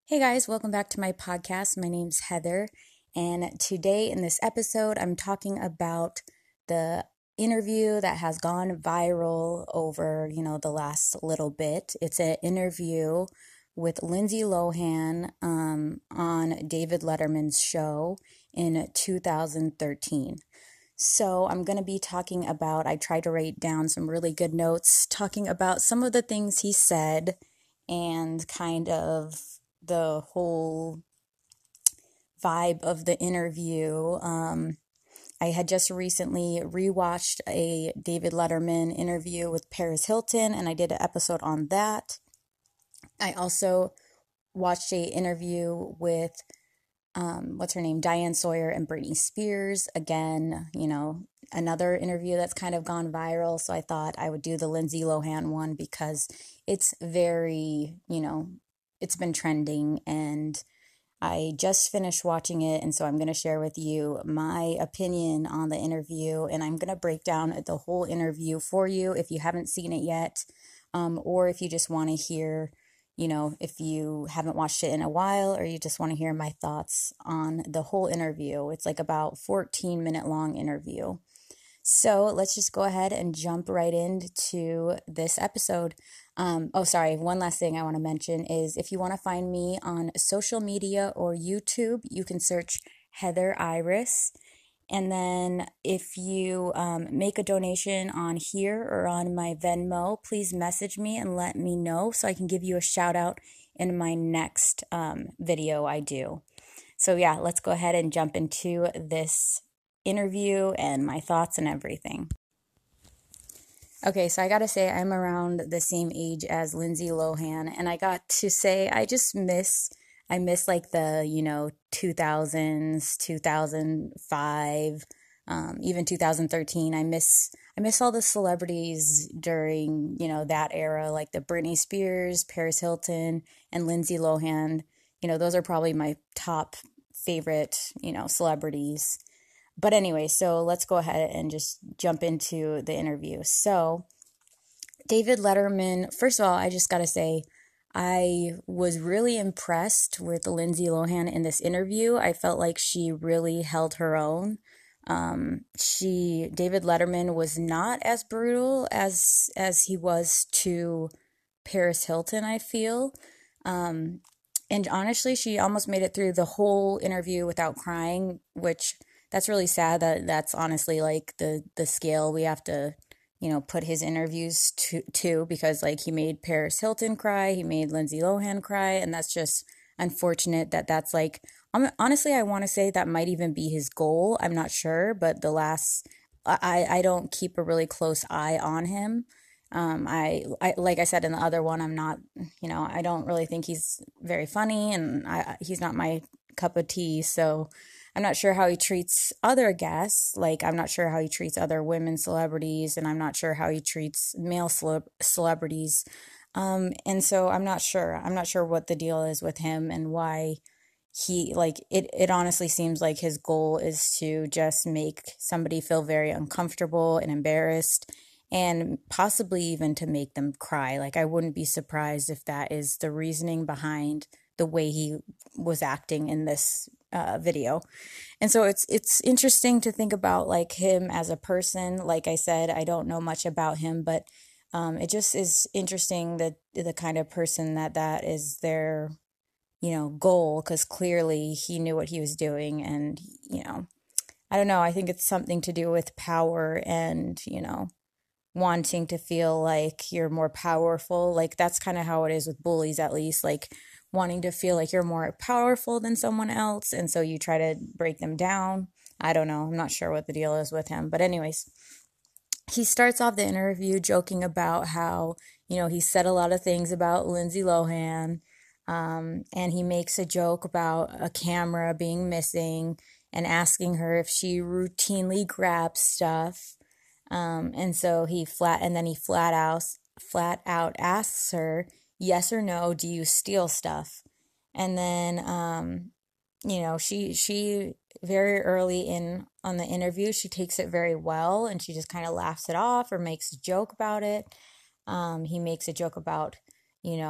Hey guys, welcome back to my podcast. My name's Heather, and today in this episode, I'm talking about the interview that has gone viral over, the last little bit. It's an interview with Lindsay Lohan on David Letterman's show in 2013. So I'm going to be talking about, I tried to write down some really good notes talking about some of the things he said and kind of the whole vibe of the interview. I had just recently rewatched a David Letterman interview with Paris Hilton, and I did an episode on that. I also watched a interview with what's her name, Diane Sawyer and Britney Spears. Again, another interview that's kind of gone viral. So I thought I would do the Lindsay Lohan one because it's very, it's been trending, and I just finished watching it, and so I'm going to share with you my opinion on the interview, and I'm going to break down the whole interview for you if you haven't seen it yet, or if you just want to hear, if you haven't watched it in a while, or you just want to hear my thoughts on the whole interview. It's like about 14-minute long interview. So let's just go ahead and jump right into this episode. One last thing I want to mention is if you want to find me on social media or YouTube, you can search Heather Iris. And then if you make a donation on here or on my Venmo, please message me and let me know so I can give you a shout out in my next video I do. So yeah, let's go ahead and jump into this interview and my thoughts and everything. Okay, so I gotta say I'm around the same age as Lindsay Lohan, and I got to say I miss like the 2000s, 2005, even 2013. I miss all the celebrities during that era, like the Britney Spears, Paris Hilton, and Lindsay Lohan. Those are probably my top favorite celebrities. But anyway, so let's go ahead and just jump into the interview. So, David Letterman, first of all, I just got to say, I was really impressed with Lindsay Lohan in this interview. I felt like she really held her own. David Letterman was not as brutal as he was to Paris Hilton, I feel. And honestly, she almost made it through the whole interview without crying, which that's really sad. That's honestly like the scale we have to, put his interviews to because like he made Paris Hilton cry, he made Lindsay Lohan cry, and that's just unfortunate that's like, honestly, I want to say that might even be his goal. I'm not sure, but I don't keep a really close eye on him. I like I said in the other one, I'm not, I don't really think he's very funny, and he's not my cup of tea. So I'm not sure how he treats other guests. Like I'm not sure how he treats other women celebrities, and I'm not sure how he treats male celebrities. And so I'm not sure. I'm not sure what the deal is with him and why he like it honestly seems like his goal is to just make somebody feel very uncomfortable and embarrassed, and possibly even to make them cry. Like I wouldn't be surprised if that is the reasoning behind the way he was acting in this video. And so it's interesting to think about like him as a person. Like I said, I don't know much about him, but it just is interesting that the kind of person that is their goal, because clearly he knew what he was doing. And I don't know, I think it's something to do with power and wanting to feel like you're more powerful. Like that's kind of how it is with bullies, at least, like wanting to feel like you're more powerful than someone else, and so you try to break them down. I don't know, I'm not sure what the deal is with him, but anyways, he starts off the interview joking about how he said a lot of things about Lindsay Lohan, and he makes a joke about a camera being missing and asking her if she routinely grabs stuff. And so he flat out asks her, yes or no, do you steal stuff? And then, she very early in on the interview, she takes it very well, and she just kind of laughs it off or makes a joke about it. He makes a joke about,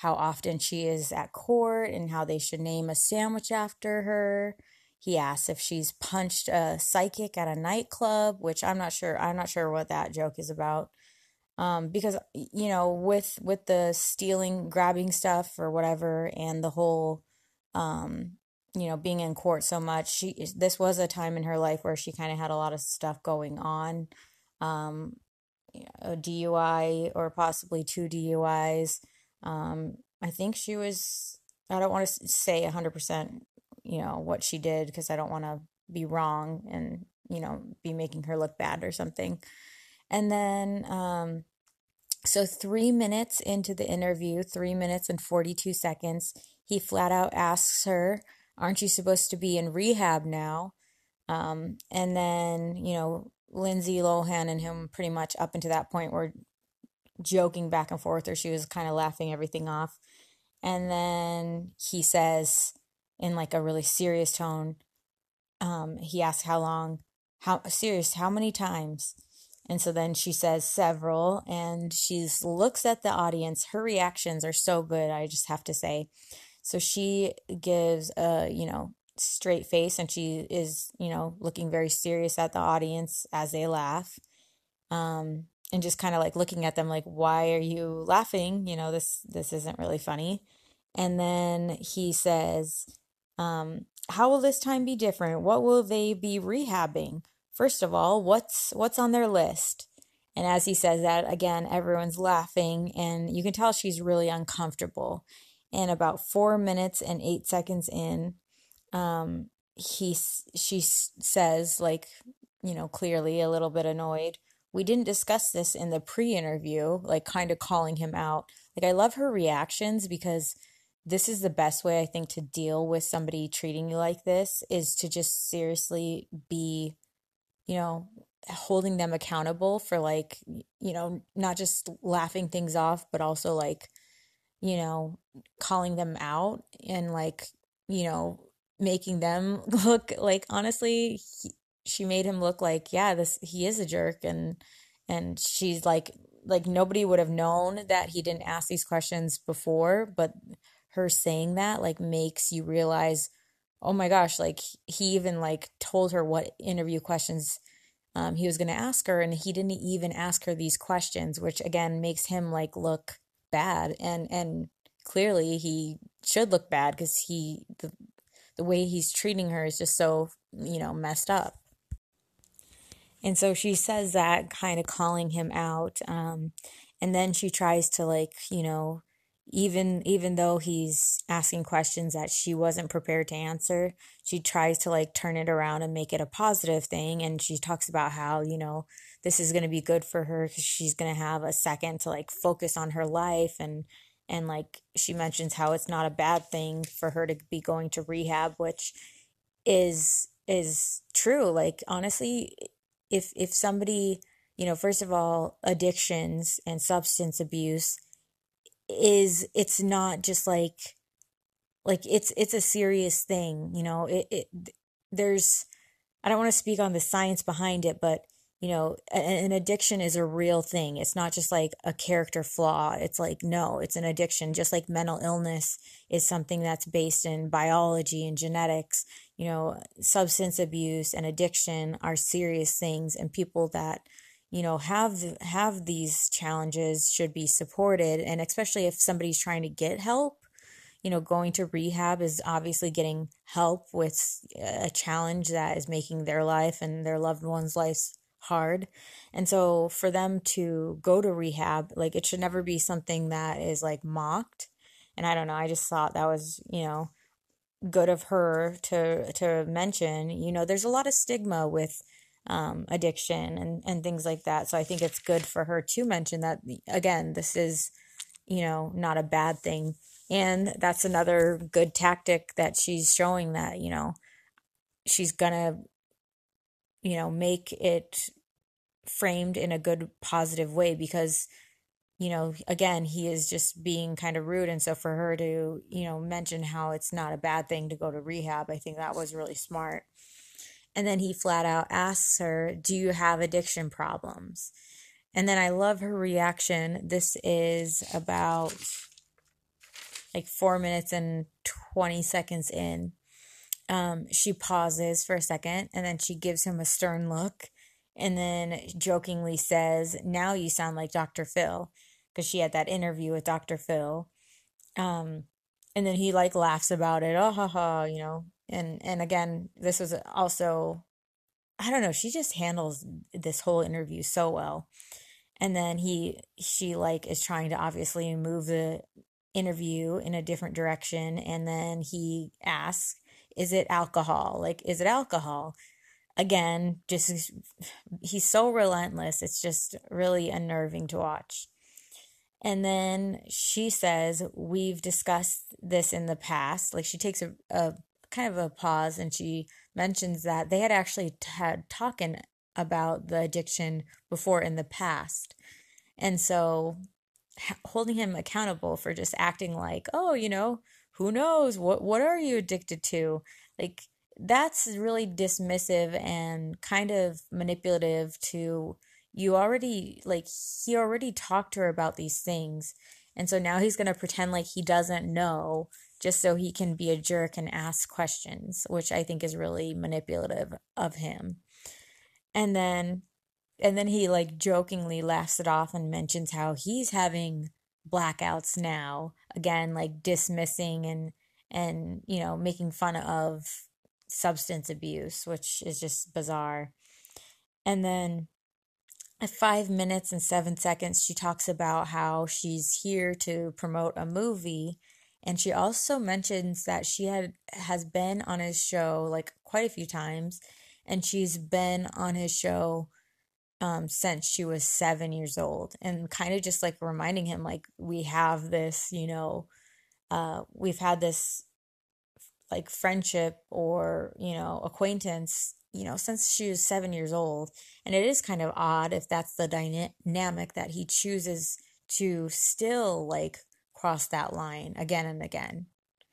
how often she is at court and how they should name a sandwich after her. He asks if she's punched a psychic at a nightclub, which I'm not sure. I'm not sure what that joke is about. Because with the stealing, grabbing stuff or whatever, and the whole, um, being in court so much, this was a time in her life where she kind of had a lot of stuff going on, um, a DUI or possibly two DUIs. I think she was. I don't want to say 100%, what she did because I don't want to be wrong and be making her look bad or something. And then, so 3 minutes into the interview, 3 minutes and 42 seconds, he flat out asks her, "Aren't you supposed to be in rehab now?" And then, Lindsay Lohan and him pretty much up until that point were joking back and forth, or she was kind of laughing everything off. And then he says, in like a really serious tone, he asks how many times? And so then she says several, and she looks at the audience. Her reactions are so good, I just have to say. So she gives a, straight face, and she is, looking very serious at the audience as they laugh. And just kind of like looking at them like, why are you laughing? This isn't really funny. And then he says, how will this time be different? What will they be rehabbing? First of all, what's on their list? And as he says that, again, everyone's laughing, and you can tell she's really uncomfortable. And about 4 minutes and 8 seconds in, she says, like, clearly a little bit annoyed, "We didn't discuss this in the pre-interview," like kind of calling him out. Like, I love her reactions because this is the best way I think to deal with somebody treating you like this, is to just seriously be, holding them accountable for, like, not just laughing things off, but also like, calling them out and like, making them look like, honestly, she made him look like, yeah, he is a jerk. And she's like nobody would have known that he didn't ask these questions before, but her saying that like makes you realize, oh my gosh, like he even like told her what interview questions he was going to ask her, and he didn't even ask her these questions, which again makes him like look bad, and clearly he should look bad because the way he's treating her is just so, messed up. And so she says that, kind of calling him out. And then she tries to, like, even though he's asking questions that she wasn't prepared to answer, she tries to like turn it around and make it a positive thing. And she talks about how, this is going to be good for her because she's going to have a second to like focus on her life. And like she mentions how it's not a bad thing for her to be going to rehab, which is true. Like, honestly, if somebody, first of all, addictions and substance abuse it's not just like it's a serious thing. There's, I don't want to speak on the science behind it, but an addiction is a real thing. It's not just like a character flaw. It's like, no, it's an addiction. Just like mental illness is something that's based in biology and genetics, substance abuse and addiction are serious things, and people that, have these challenges should be supported. And especially if somebody's trying to get help, going to rehab is obviously getting help with a challenge that is making their life and their loved ones' lives hard. And so for them to go to rehab, like, it should never be something that is like mocked. And I don't know, I just thought that was, good of her to mention. There's a lot of stigma with addiction and things like that. So I think it's good for her to mention that, again, this is, not a bad thing. And that's another good tactic that she's showing, that, she's gonna, make it framed in a good, positive way because, again, he is just being kind of rude. And so for her to, mention how it's not a bad thing to go to rehab, I think that was really smart. And then he flat out asks her, "Do you have addiction problems?" And then I love her reaction. This is about like 4 minutes and 20 seconds in, she pauses for a second and then she gives him a stern look and then jokingly says, "Now you sound like Dr. Phil," because she had that interview with Dr. Phil. Um, and then he like laughs about it, oh ha ha, And again, this was also, I don't know, she just handles this whole interview so well. And then she like is trying to obviously move the interview in a different direction. And then he asks, "Is it alcohol? Like, is it alcohol?" Again, just he's so relentless. It's just really unnerving to watch. And then she says, "We've discussed this in the past." Like she takes a kind of a pause and she mentions that they had actually had talking about the addiction before in the past. And so holding him accountable for just acting like, "Oh, who knows? What are you addicted to?" Like that's really dismissive and kind of manipulative to you already like he already talked to her about these things. And so now he's going to pretend like he doesn't know just so he can be a jerk and ask questions, which I think is really manipulative of him. And then he like jokingly laughs it off and mentions how he's having blackouts now. Again, like dismissing and making fun of substance abuse, which is just bizarre. And then at 5 minutes and 7 seconds, she talks about how she's here to promote a movie. And she also mentions that she has been on his show like quite a few times, and she's been on his show since she was 7 years old, and kind of just like reminding him like we have this, we've had this like friendship or acquaintance, since she was 7 years old. And it is kind of odd if that's the dynamic that he chooses to still like cross that line again and again.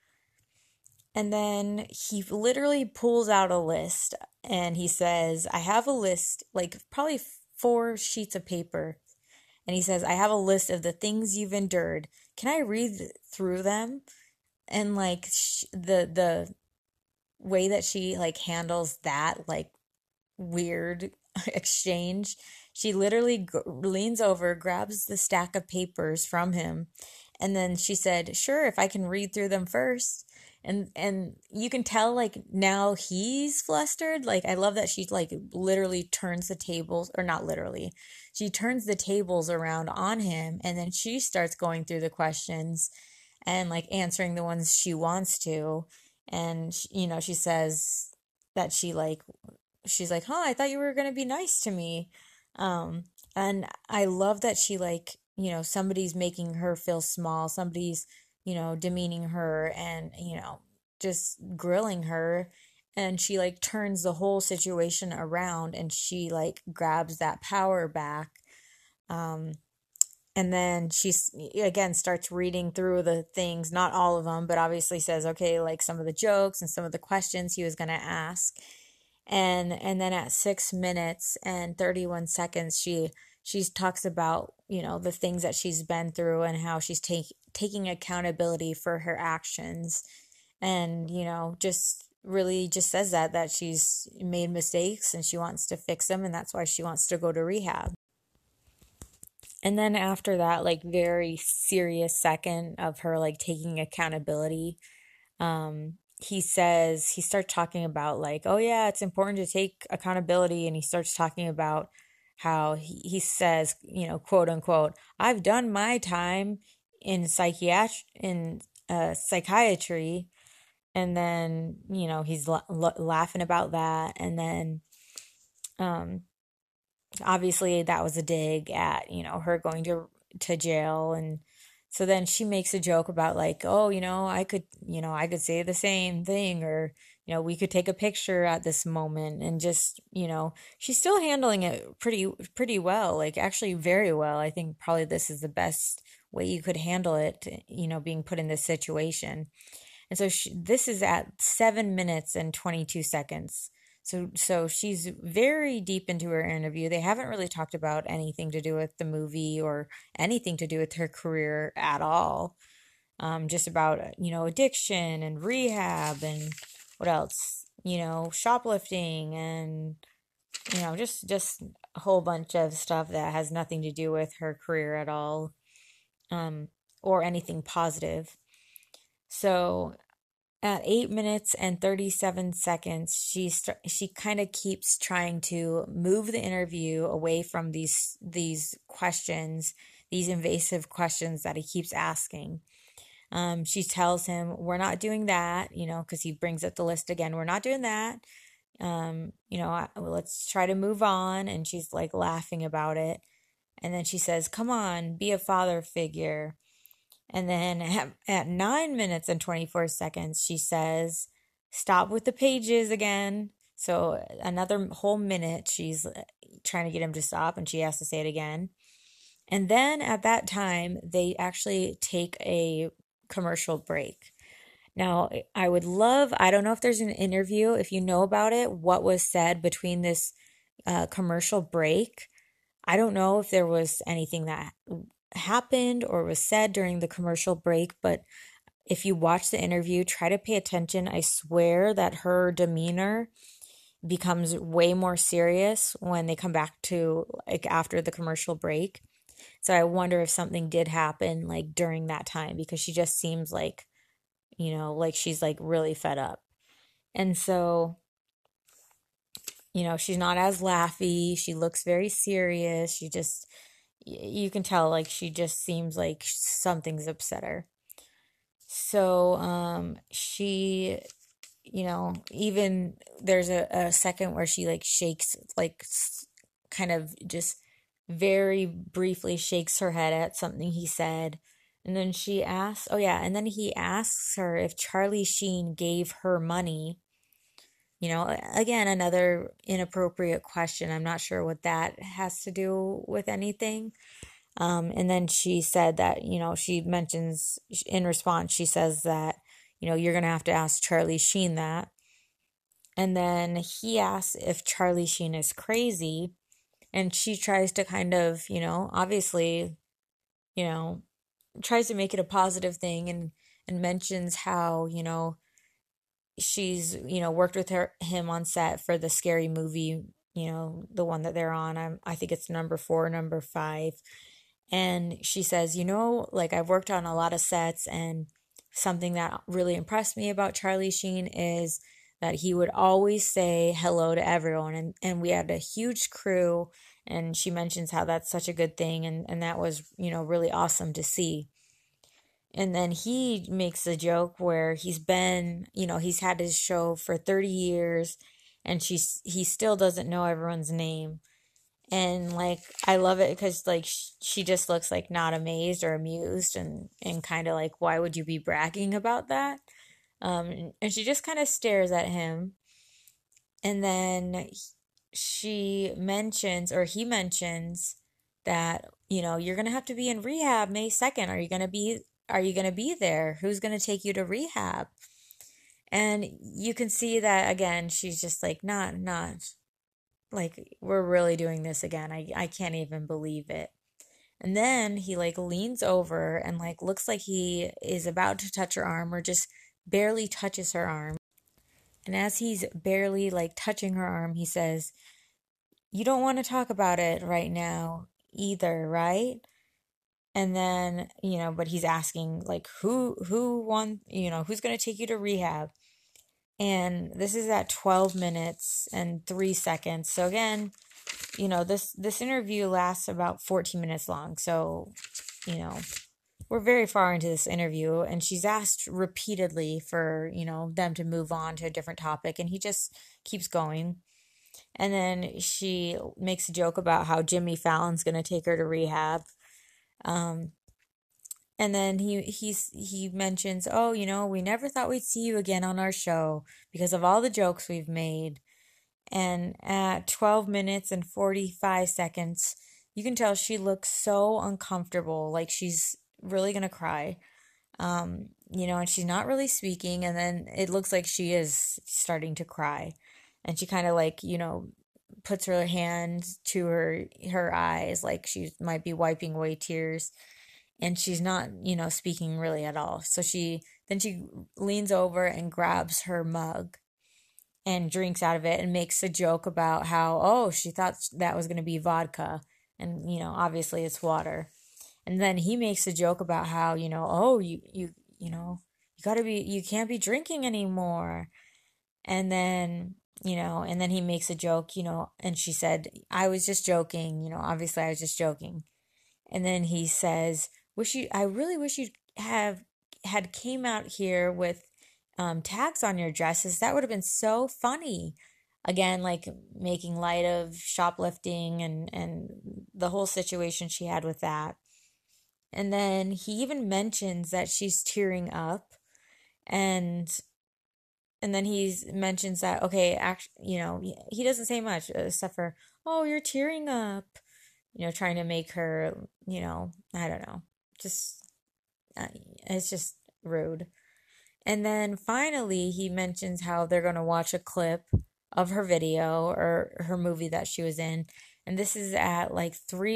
And then he literally pulls out a list and he says, "I have a list, like probably 4 sheets of paper." And he says, "I have a list of the things you've endured. Can I read through them?" And like the way that she like handles that like weird exchange, she literally leans over, grabs the stack of papers from him, and then she said, "Sure, if I can read through them first." And you can tell like now he's flustered. Like I love that she like literally turns the tables, or not literally, she turns the tables around on him, and then she starts going through the questions and like answering the ones she wants to. And she says that she's like, "Huh, I thought you were going to be nice to me." And I love that she like, somebody's making her feel small, somebody's, demeaning her and, just grilling her. And she like turns the whole situation around and she like grabs that power back. Um, and then she's again starts reading through the things, not all of them, but obviously says, okay, like some of the jokes and some of the questions he was going to ask. And then at 6 minutes and 31 seconds, she talks about, the things that she's been through and how she's taking accountability for her actions. And, just really just says that she's made mistakes and she wants to fix them, and that's why she wants to go to rehab. And then after that, like very serious second of her like taking accountability, he says, he starts talking about like, oh yeah, it's important to take accountability. And he starts talking about how he says, quote unquote, "I've done my time in psychiatry." And then, he's laughing about that. And then, um, obviously that was a dig at, her going to jail. And so then she makes a joke about like, "Oh, I could say the same thing," or, "We could take a picture at this moment." And just, she's still handling it pretty well, like actually very well. I think probably this is the best way you could handle it, being put in this situation. And so this is at 7 minutes and 22 seconds. So she's very deep into her interview. They haven't really talked about anything to do with the movie or anything to do with her career at all. just about, addiction and rehab and what else, shoplifting and, just a whole bunch of stuff that has nothing to do with her career at all, um, or anything positive. So at 8 minutes and 37 seconds, she kind of keeps trying to move the interview away from these questions, these invasive questions that he keeps asking. She tells him, "We're not doing that," because he brings up the list again. "We're not doing that. Let's try to move on." And she's like laughing about it. And then she says, "Come on, be a father figure." And then at 9 minutes and 24 seconds, she says, "Stop with the pages again." So another whole minute, she's trying to get him to stop, and she has to say it again. And then at that time, they actually take a commercial break. Now, I don't know if there's an interview, if you know about it, what was said between this commercial break. I don't know if there was anything that happened or was said during the commercial break, but if you watch the interview, try to pay attention. I swear that her demeanor becomes way more serious when they come back to like after the commercial break. So I wonder if something did happen like during that time because she just seems like, like she's like really fed up. And so, she's not as laughy. She looks very serious. You can tell like she just seems like something's upset her. So, she, even there's a second where she like shakes, like kind of just very briefly shakes her head at something he said. And then she asks, oh yeah, and then he asks her if Charlie Sheen gave her money. Again, another inappropriate question. I'm not sure what that has to do with anything. And then she said that, she mentions in response, she says that, you're going to have to ask Charlie Sheen that. And then he asks if Charlie Sheen is crazy. And she tries to kind of, obviously, you know, tries to make it a positive thing and mentions how, she's, worked with him on set for the Scary Movie, the one that they're on. I think it's number 4, number 5. And she says, like I've worked on a lot of sets, and something that really impressed me about Charlie Sheen is that he would always say hello to everyone. And we had a huge crew, and she mentions how that's such a good thing, and that was, really awesome to see. And then he makes a joke where he's had his show for 30 years, and he still doesn't know everyone's name. And like I love it because like she just looks like not amazed or amused, and kind of like, why would you be bragging about that? And she just kind of stares at him. And then she mentions, or he mentions, that you're gonna have to be in rehab May 2nd. Are you gonna be there? Who's gonna take you to rehab? And you can see that again, she's just like, not like, we're really doing this again. I can't even believe it. And then he like leans over and like looks like he is about to touch her arm, or just barely touches her arm. And as he's barely like touching her arm, he says, "You don't want to talk about it right now either, right?" And then, but he's asking like, who won, who's going to take you to rehab? And this is at 12 minutes and 3 seconds. So again, this interview lasts about 14 minutes long. So, we're very far into this interview, and she's asked repeatedly for, them to move on to a different topic, and he just keeps going. And then she makes a joke about how Jimmy Fallon's going to take her to rehab. Um, and then he mentions, "Oh, we never thought we'd see you again on our show because of all the jokes we've made." And at 12 minutes and 45 seconds, you can tell she looks so uncomfortable, like she's really gonna cry. And she's not really speaking, and then it looks like she is starting to cry. And she kind of like, puts her hand to her eyes like she might be wiping away tears. and she's not, speaking really at all. So she leans over and grabs her mug and drinks out of it and makes a joke about how, oh, she thought that was going to be vodka, and obviously it's water. And then he makes a joke about how, oh, you can't be drinking anymore. And then, he makes a joke, and she said, I was just joking, obviously I was just joking. And then he says, I really wish you have had came out here with tags on your dresses. That would have been so funny. Again, like making light of shoplifting and the whole situation she had with that. And then he even mentions that she's tearing up, and then he mentions that, okay, he doesn't say much except for, oh, you're tearing up, trying to make her, I don't know, just it's just rude. And then finally, he mentions how they're going to watch a clip of her video or her movie that she was in. And this is at like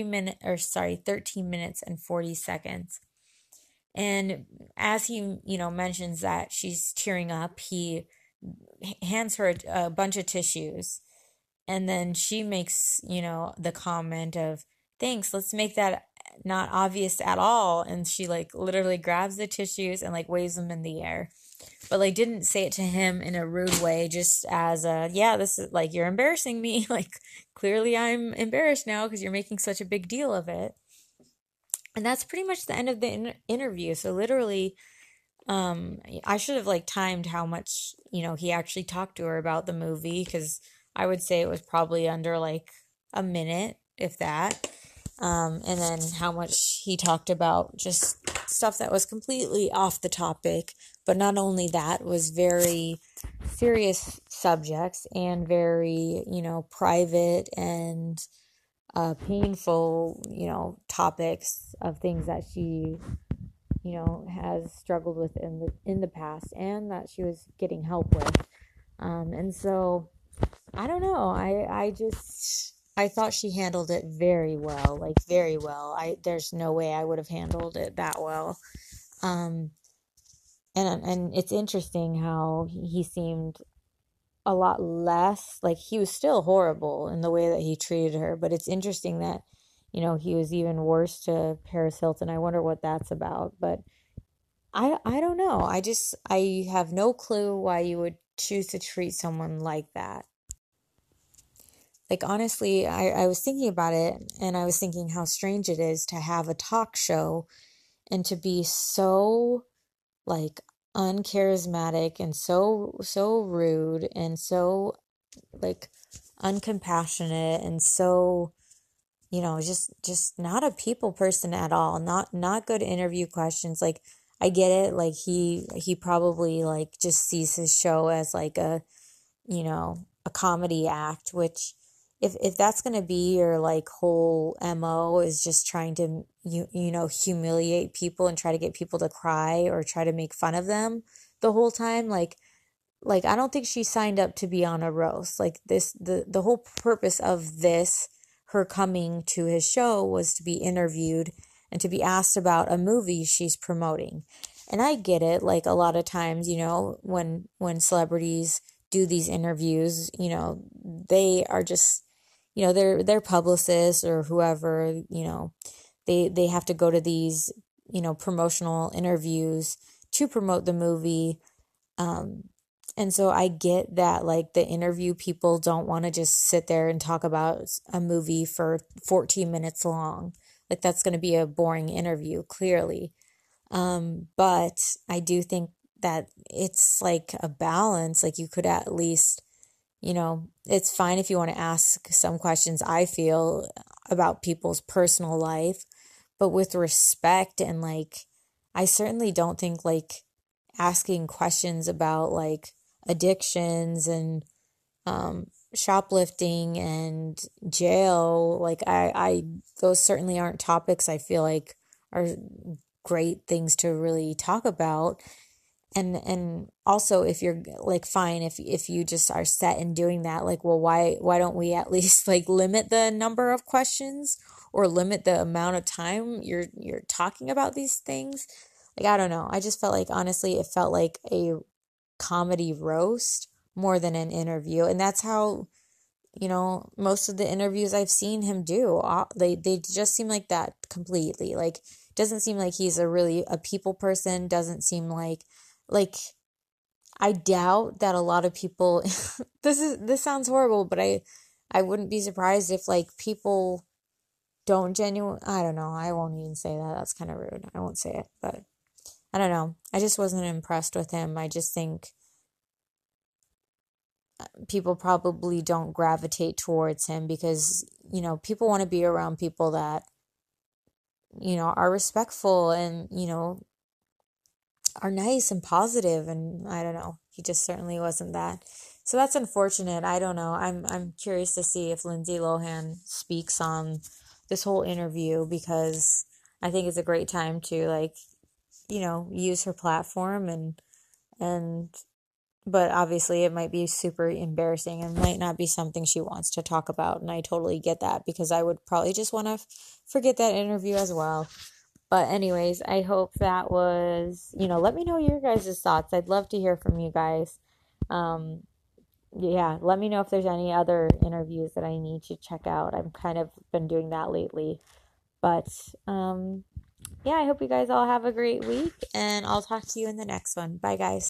13 minutes and 40 seconds. And as he, mentions that she's tearing up, he hands her a bunch of tissues. And then she makes, the comment of, thanks, let's make that not obvious at all. And she like literally grabs the tissues and like waves them in the air. But like didn't say it to him in a rude way, just as a, yeah, this is like, you're embarrassing me. Like clearly I'm embarrassed now because you're making such a big deal of it. And that's pretty much the end of the interview. So literally, I should have like timed how much, he actually talked to her about the movie, because I would say it was probably under like a minute, if that. And then how much he talked about just stuff that was completely off the topic. But not only that, was very serious subjects and very, private and painful, topics of things that she, has struggled with in the past, and that she was getting help with. And so I don't know. I thought she handled it very well, like very well. There's no way I would have handled it that well. Um, and it's interesting how he seemed a lot less, like he was still horrible in the way that he treated her, but it's interesting that he was even worse to Paris Hilton. I wonder what that's about. But I don't know. I have no clue why you would choose to treat someone like that. Like honestly, I was thinking about it, and I was thinking how strange it is to have a talk show and to be so like uncharismatic and so rude and so like uncompassionate and so just not a people person at all. Not good interview questions. Like I get it, like he probably like just sees his show as like a comedy act, which if that's going to be your like whole MO, is just trying to humiliate people and try to get people to cry or try to make fun of them the whole time, like I don't think she signed up to be on a roast. Like the whole purpose of this, her coming to his show, was to be interviewed and to be asked about a movie she's promoting. And I get it, like a lot of times, when celebrities do these interviews, they are just, their publicists or whoever, they have to go to these, promotional interviews to promote the movie. And so I get that like the interview people don't want to just sit there and talk about a movie for 14 minutes long. Like that's going to be a boring interview, clearly. But I do think that it's like a balance. Like you could at least, it's fine if you want to ask some questions, I feel, about people's personal life, but with respect. And like, I certainly don't think like asking questions about like addictions and shoplifting and jail, like I those certainly aren't topics I feel like are great things to really talk about. And also, if you're like, fine, if you just are set in doing that, like, well, why don't we at least like limit the number of questions or limit the amount of time you're talking about these things? Like, I don't know. I just felt like, honestly, it felt like a comedy roast more than an interview. And that's how, most of the interviews I've seen him do, they just seem like that completely. Like, doesn't seem like he's a people person. Doesn't seem like I doubt that a lot of people this sounds horrible, but I wouldn't be surprised if like people don't I don't know. I won't even say that. That's kind of rude. I won't say it, but I don't know. I just wasn't impressed with him. I just think people probably don't gravitate towards him because, people want to be around people that, are respectful and, are nice and positive, and I don't know. He just certainly wasn't that. So that's unfortunate. I don't know. I'm curious to see if Lindsay Lohan speaks on this whole interview, because I think it's a great time to, like, use her platform, and but obviously it might be super embarrassing and might not be something she wants to talk about, and I totally get that, because I would probably just want to forget that interview as well. But anyways, I hope that was, let me know your guys' thoughts. I'd love to hear from you guys. Yeah, let me know if there's any other interviews that I need to check out. I've kind of been doing that lately. But yeah, I hope you guys all have a great week, and I'll talk to you in the next one. Bye, guys.